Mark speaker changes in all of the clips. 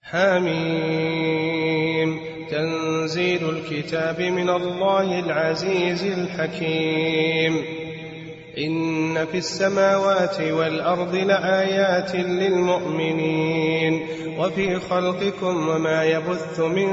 Speaker 1: حميم. تنزيل الكتاب من الله العزيز الحكيم. إن في السماوات والأرض لآيات للمؤمنين وفي خلقكم وما يبث من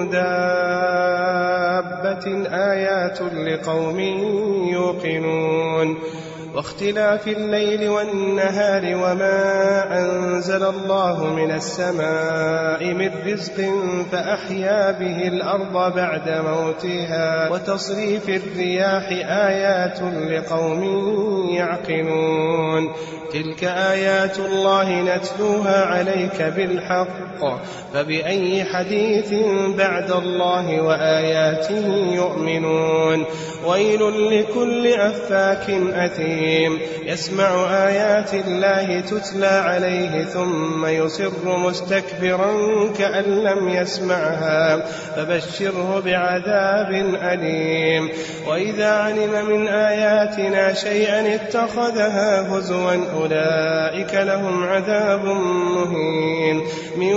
Speaker 1: دابة آيات لقوم يوقنون. واختلاف الليل والنهار وما أنزل الله من السماء من رزق فأحيا به الأرض بعد موتها وتصريف الرياح آيات لقوم يعقلون. تلك آيات الله نتلوها عليك بالحق فبأي حديث بعد الله وآياته يؤمنون. ويل لكل أفاك أثيم يسمع آيات الله تتلى عليه ثم يصر مستكبرا كأن لم يسمعها فبشره بعذاب أليم. وإذا علم من آياتنا شيئا اتخذها هزوا أولئك لهم عذاب مهين من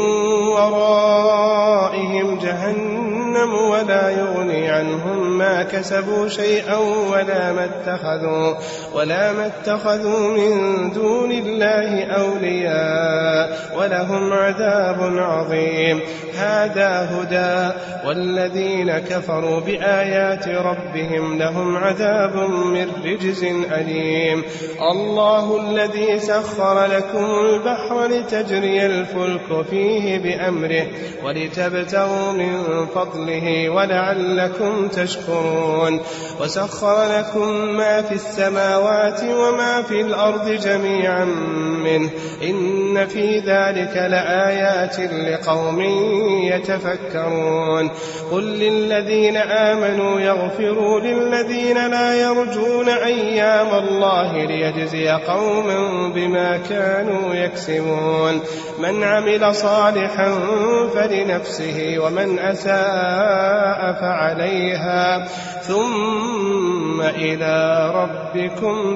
Speaker 1: ورائهم جهنم ولا يغني عنهم ما كسبوا شيئا ولا ما اتخذوا من دون الله أولياء ولهم عذاب عظيم. هذا هدى والذين كفروا بآيات ربهم لهم عذاب من رجز أليم. الله الذي سخر لكم البحر لتجري الفلك فيه بأمره ولتبتغوا من فضله ولعلكم تشكرون. وسخر لكم ما في السماوات وما في الأرض جميعا منه إن في ذلك لآيات لقوم يتفكرون. قل للذين آمنوا يغفروا للذين لا يرجون أيام الله ليجزي قوما بما كانوا يكسبون. من عمل صالحا فلنفسه ومن أساء فعليها ثم إلى ربكم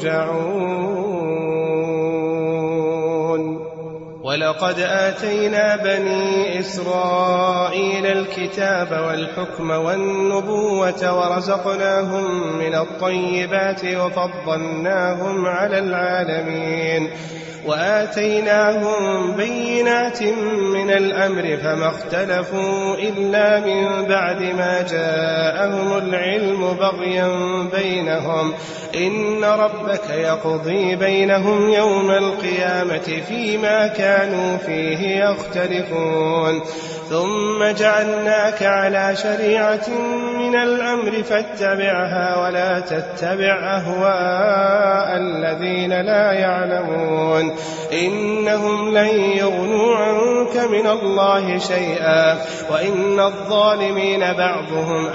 Speaker 1: ترجعون. ولقد آتينا بني إسرائيل الكتاب والحكم والنبوة ورزقناهم من الطيبات وفضلناهم على العالمين وآتيناهم بينات من الأمر فما اختلفوا إلا من بعد ما جاءهم العلم بغيا بينهم إن ربك يقضي بينهم يوم القيامة فيما كانوا فيه يختلفون. ثم جعلناك على شريعة من الأمر فاتبعها ولا تتبع أهواء الذين لا يعلمون إنهم لن يغنوا عنك من الله شيئا وإن الظالمين بعضهم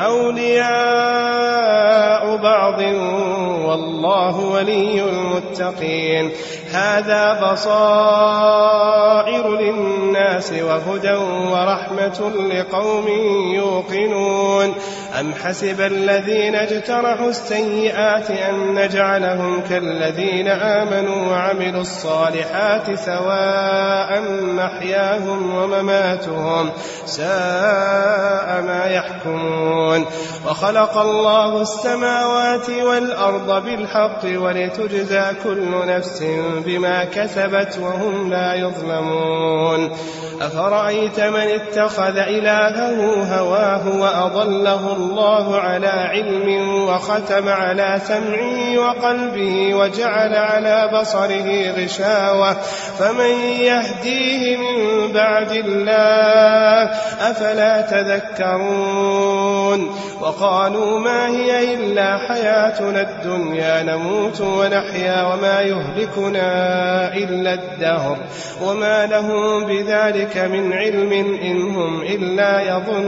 Speaker 1: أولياء بعض والله ولي المتقين. هذا بصائر للناس وهدى ورحمة لقوم يوقنون. أم حسب الذين اجترحوا السيئات أن نجعلهم كالذين آمنوا وعملوا الصالحات سواء محياهم ومماتهم ساء ما يحكمون. وخلق الله السماوات والأرض بالحق ولتجزى كل نفس بما كسبت وهم لا يظلمون. أفرأيت من اتخذ إلهه هواه وأضله الله على علم وختم على سمعه وقلبه وجعل على بصره غشاوة فمن يهديه من بعد الله أفلا تذكرون. وقالوا ما هي إلا حياتنا الدنيا نموت ونحيا وما يهلكنا إلا الدهر وما لهم بذلك من علم إن هم إلا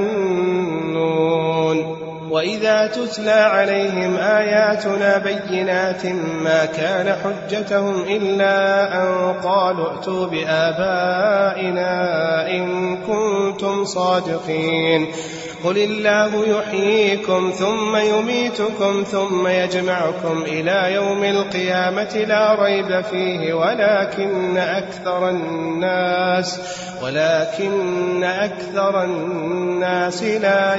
Speaker 1: يظنون. وإذا تتلى عليهم آياتنا بينات ما كان حجتهم إلا أن قالوا ائتوا بآبائنا إن كنتم صادقين. قل الله يحييكم ثم يميتكم ثم يجمعكم إلى يوم القيامة لا ريب فيه ولكن أكثر الناس لا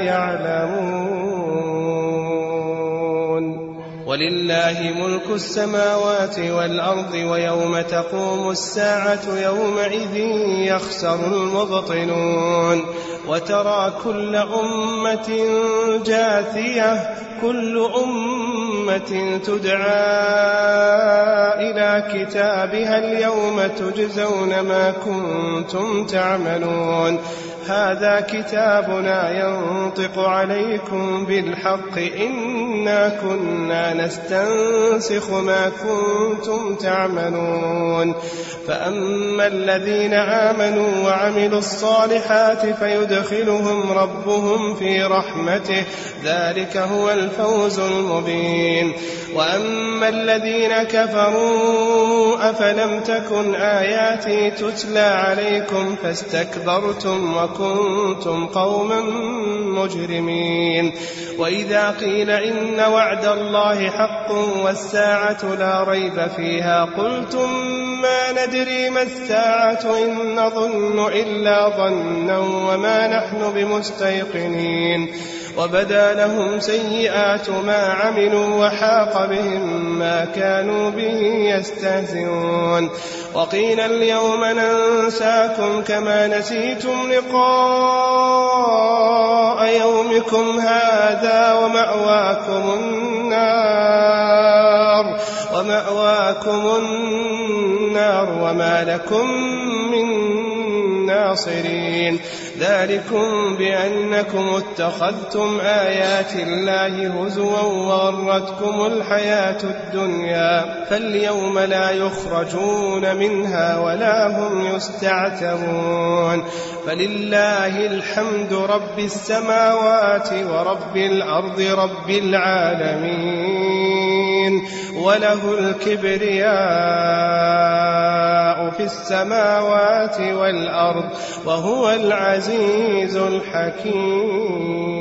Speaker 1: يعلمون. ولله ملك السماوات والأرض ويوم تقوم الساعة يومئذ يخسر المبطلون. وترى كل أمة جاثية كل أمة تدعى إلى كتابها اليوم تجزون ما كنتم تعملون. هذا كتابنا ينطق عليكم بالحق إنا كنا نستنسخ ما كنتم تعملون. فأما الذين آمنوا وعملوا الصالحات فيدخلهم ربهم في رحمته ذلك هو الفوز المبين. وأما الذين كفروا أفلم تكن آياتي تتلى عليكم فاستكبرتم وكنتم قوما مجرمين. وإذا قيل إن وعد الله حق والساعة لا ريب فيها قلتم ما ندري ما الساعة إن نظن إلا ظنا وما نحن بمستيقنين. وبدا لهم سيئات ما عملوا وحاق بهم ما كانوا به يستهزئون. وقيل اليوم ننساكم كما نسيتم لقاء يومكم هذا ومأواكم النار وما لكم من ناصرين. ذلكم بأنكم اتخذتم آيات الله هزوا وغرتكم الحياة الدنيا فاليوم لا يخرجون منها ولا هم يستعتبون. فلله الحمد رب السماوات ورب الأرض رب العالمين وله الكبرياء في السماوات والأرض وهو العزيز الحكيم.